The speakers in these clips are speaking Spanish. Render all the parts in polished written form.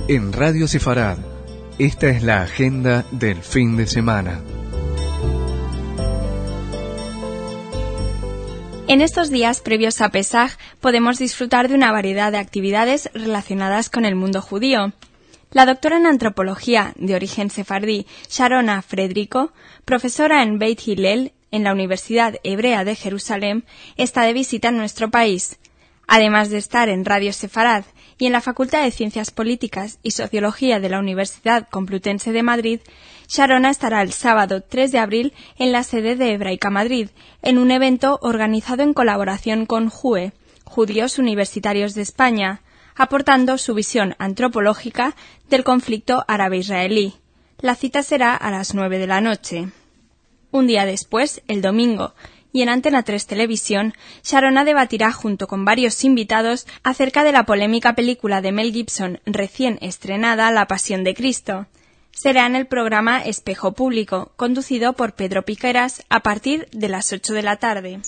En Radio Sefarad, esta es la agenda del fin de semana. En estos días previos a Pesaj podemos disfrutar de una variedad de actividades relacionadas con el mundo judío. La doctora en antropología de origen sefardí, Sharona Fredrico, profesora en Beit Hillel en la Universidad Hebrea de Jerusalén, está de visita en nuestro país. Además de estar en Radio Sefarad y en la Facultad de Ciencias Políticas y Sociología de la Universidad Complutense de Madrid, Sharona estará el sábado 3 de abril en la sede de Hebraica Madrid, en un evento organizado en colaboración con JUE, Judíos Universitarios de España, aportando su visión antropológica del conflicto árabe-israelí. La cita será a las 9 de la noche. Un día después, el domingo, y en Antena 3 Televisión, Sharona debatirá junto con varios invitados acerca de la polémica película de Mel Gibson recién estrenada La Pasión de Cristo. Será en el programa Espejo Público, conducido por Pedro Piqueras, a partir de las 8 de la tarde.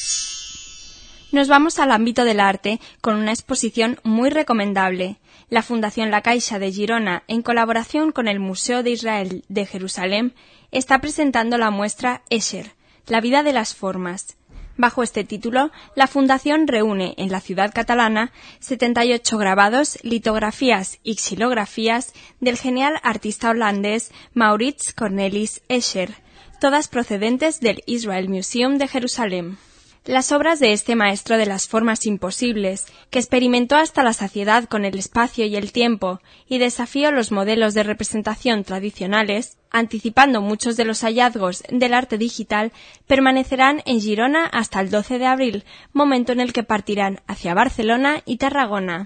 Nos vamos al ámbito del arte con una exposición muy recomendable. La Fundación La Caixa de Girona, en colaboración con el Museo de Israel de Jerusalén, está presentando la muestra Escher, la vida de las formas. Bajo este título, la Fundación reúne en la ciudad catalana 78 grabados, litografías y xilografías del genial artista holandés Maurits Cornelis Escher, todas procedentes del Israel Museum de Jerusalén. Las obras de este maestro de las formas imposibles, que experimentó hasta la saciedad con el espacio y el tiempo y desafió los modelos de representación tradicionales, anticipando muchos de los hallazgos del arte digital, permanecerán en Girona hasta el 12 de abril, momento en el que partirán hacia Barcelona y Tarragona.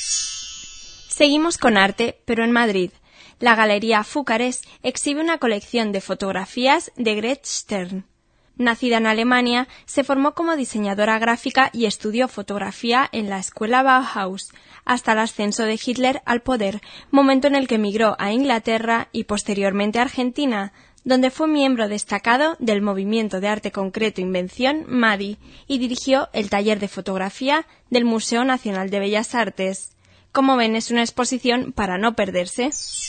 Seguimos con arte, pero en Madrid. La Galería Fúcares exhibe una colección de fotografías de Grete Stern. Nacida en Alemania, se formó como diseñadora gráfica y estudió fotografía en la escuela Bauhaus, hasta el ascenso de Hitler al poder, momento en el que emigró a Inglaterra y posteriormente a Argentina, donde fue miembro destacado del movimiento de arte concreto Invención MADI y dirigió el taller de fotografía del Museo Nacional de Bellas Artes. Como ven, es una exposición para no perderse.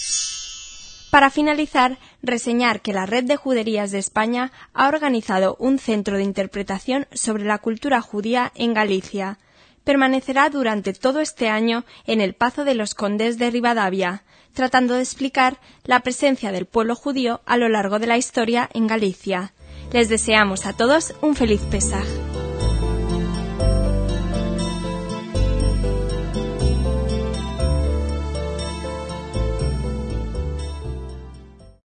Para finalizar, reseñar que la Red de Juderías de España ha organizado un centro de interpretación sobre la cultura judía en Galicia. Permanecerá durante todo este año en el Pazo de los Condes de Ribadavia, tratando de explicar la presencia del pueblo judío a lo largo de la historia en Galicia. Les deseamos a todos un feliz Pesaj.